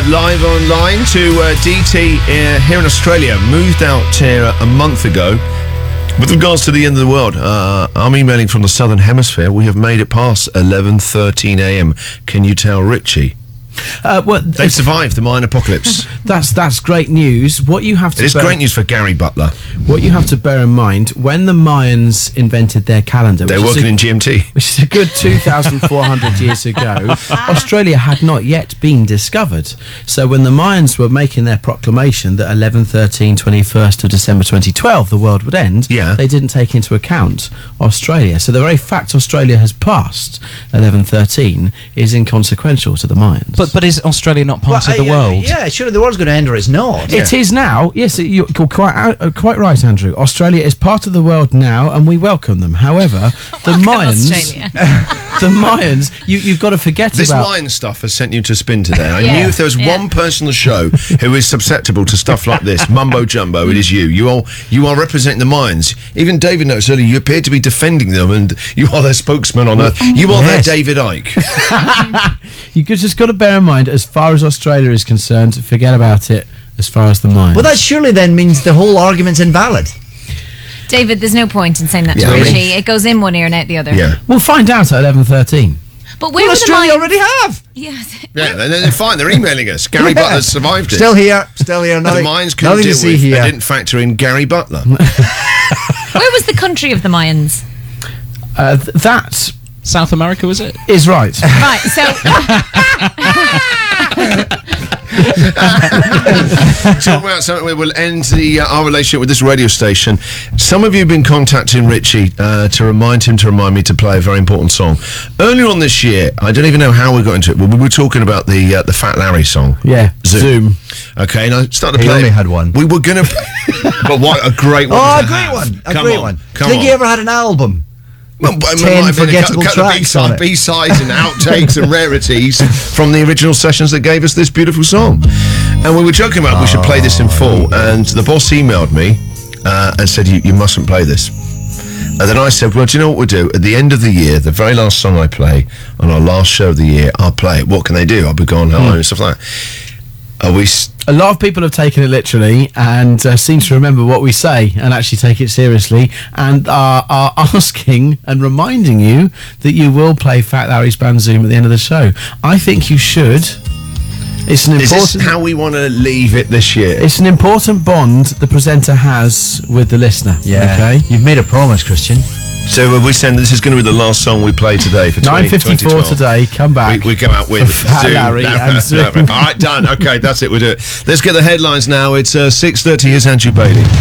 live online to DT here in Australia. Moved out here a month ago. With regards to the end of the world, I'm emailing from the Southern Hemisphere. We have made it past 11:13 a.m. Can you tell Richie? They've survived the Mayan apocalypse. That's great news. What you have to It's great news for Gary Butler. What you have to bear in mind, when the Mayans invented their calendar, they're working in GMT, which is a good 2,400 years ago, Australia had not yet been discovered. So when the Mayans were making their proclamation that 11/13, 21st of December 2012, the world would end, they didn't take into account Australia. So the very fact Australia has passed 11/13 is inconsequential to the Mayans. But is Australia not part of the world? Yeah, surely the world's going to end or it's not. It is now. Yes, you're quite right, Andrew. Australia is part of the world now, and we welcome them. However, the Mayans, you've got to forget this about... This Mayan stuff has sent you to spin today. I knew if there was one person on the show who is susceptible to stuff like this, mumbo jumbo, it is you. You are representing the Mayans. Even David noticed earlier, you appear to be defending them, and you are their spokesman on Earth. You are their David Icke. You just got to bear in mind, as far as Australia is concerned, forget about it as far as the Mayans. Well, that surely then means the whole argument's invalid. David, there's no point in saying that to Richie. It goes in one ear and out the other. Yeah. We'll find out at 11:13. But where Australia already have. Yes. Yeah, they're fine. They're emailing us. Gary Butler's survived it. Still here. The Mayans couldn't deal with. They didn't factor in Gary Butler. Where was the country of the Mayans? That... South America, was it? Is right. Right, so... Talk about something we will end our relationship with this radio station. Some of you have been contacting Richie to remind me to play a very important song. Earlier on this year, I don't even know how we got into it, but we were talking about the Fat Larry song. Yeah, Zoom. Okay, and I started to play. He only had one. We were going to... But what a great one. Oh, a great one. A great one. Do you think he ever had an album? Well, 10 forgettable tracks on it. B-sides and outtakes and rarities from the original sessions that gave us this beautiful song. And we were joking about we should play this in full, and the boss emailed me and said, you mustn't play this. And then I said, well, do you know what we'll do? At the end of the year, the very last song I play on our last show of the year, I'll play it. What can they do? I'll be gone home and stuff like that. A lot of people have taken it literally and seem to remember what we say and actually take it seriously and are asking and reminding you that you will play Fat Larry's Band Zoom at the end of the show. I think you should. It's an important... Is this how we want to leave it this year? It's an important bond the presenter has with the listener. Yeah. Okay. You've made a promise, Christian. So we saying this is going to be the last song we play today for 9:54 today. Come back. We go out with Fat Larry and Zoom. All right, done. Okay, that's it. We'll do it. Let's get the headlines now. It's 6:30. Here's Andrew Bailey.